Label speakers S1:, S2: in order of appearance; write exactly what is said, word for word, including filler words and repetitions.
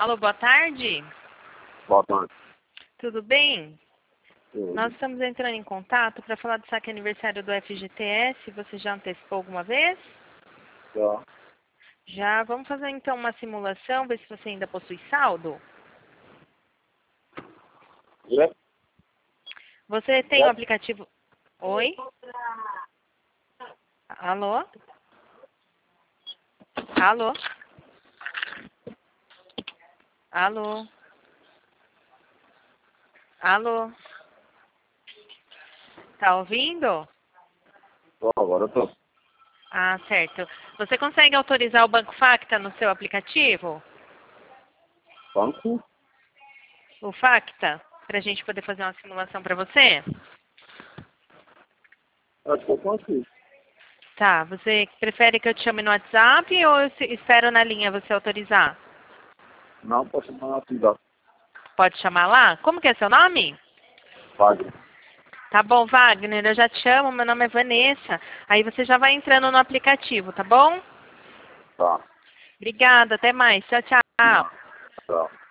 S1: Alô, boa tarde.
S2: Boa tarde.
S1: Tudo bem?
S2: Sim.
S1: Nós estamos entrando em contato para falar do saque aniversário do F G T S. Você já antecipou alguma vez?
S2: Já.
S1: Já. Vamos fazer então uma simulação, ver se você ainda possui saldo.
S2: Já.
S1: Você tem o aplicativo... Oi? Alô? Alô? Alô? Alô? Tá ouvindo?
S2: Tô, agora eu tô.
S1: Ah, certo. Você consegue autorizar o Banco Facta no seu aplicativo?
S2: Banco?
S1: O Facta? Para a gente poder fazer uma simulação para você?
S2: Acho que eu consigo.
S1: Tá. Você prefere que eu te chame no WhatsApp ou eu se- espero na linha você autorizar?
S2: Não, posso chamar na cidade.
S1: Pode chamar lá? Como que é seu nome?
S2: Pague.
S1: Tá bom, Wagner, eu já te chamo, meu nome é Vanessa. Aí você já vai entrando no aplicativo, tá bom?
S2: Tá.
S1: Obrigada, até mais. Tchau, tchau.
S2: Tchau.